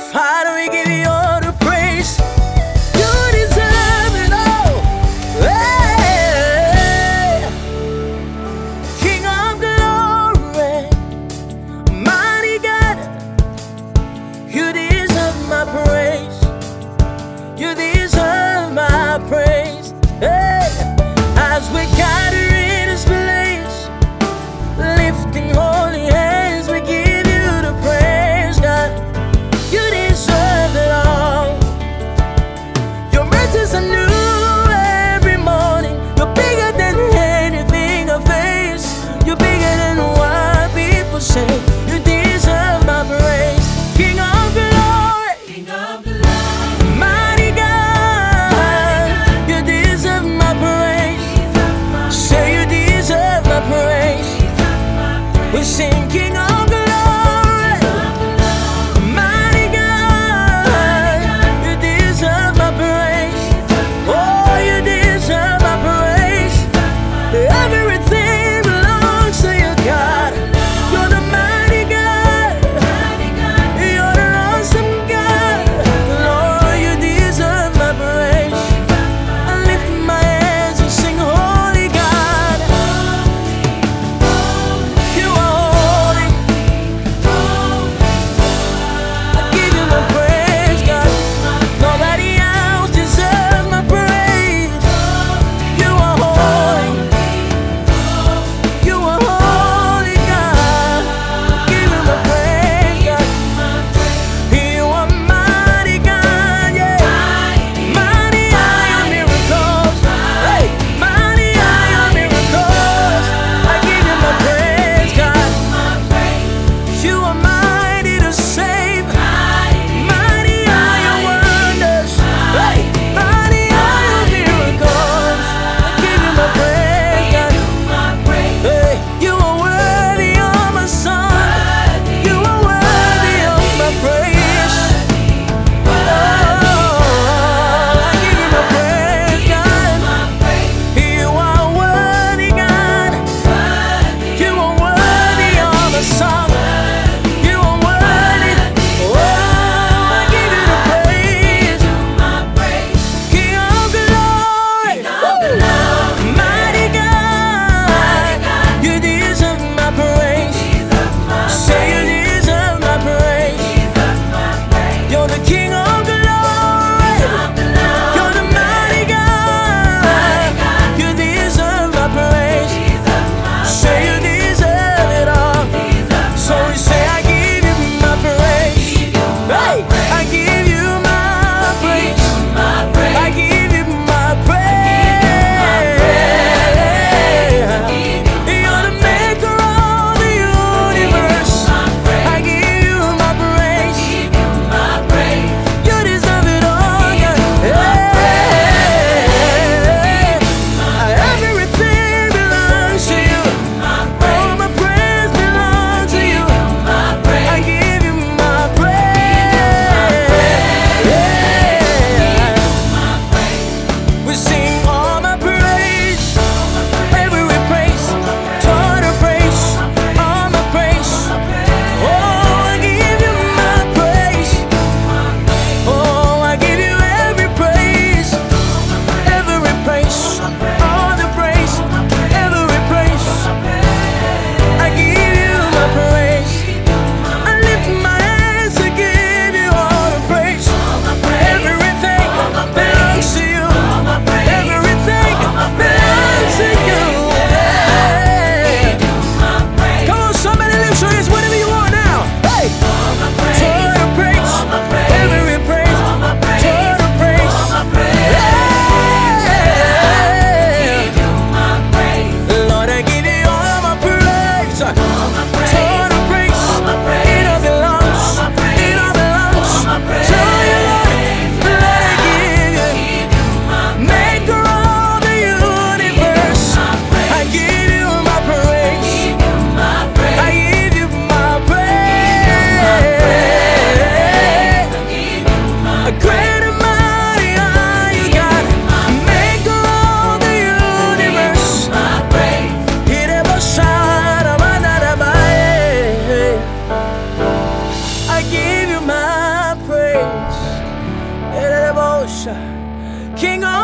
Father, we give you all the praise. You deserve it all. Hey, King of glory, mighty God, you deserve my praise. You deserve my praise. Hey, as we gather in this place, lifting holy hands, we give you the praise, God. You deserve it all.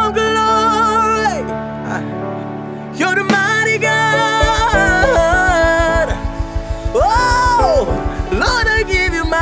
of glory. You're the mighty God. Oh, Lord, I give you my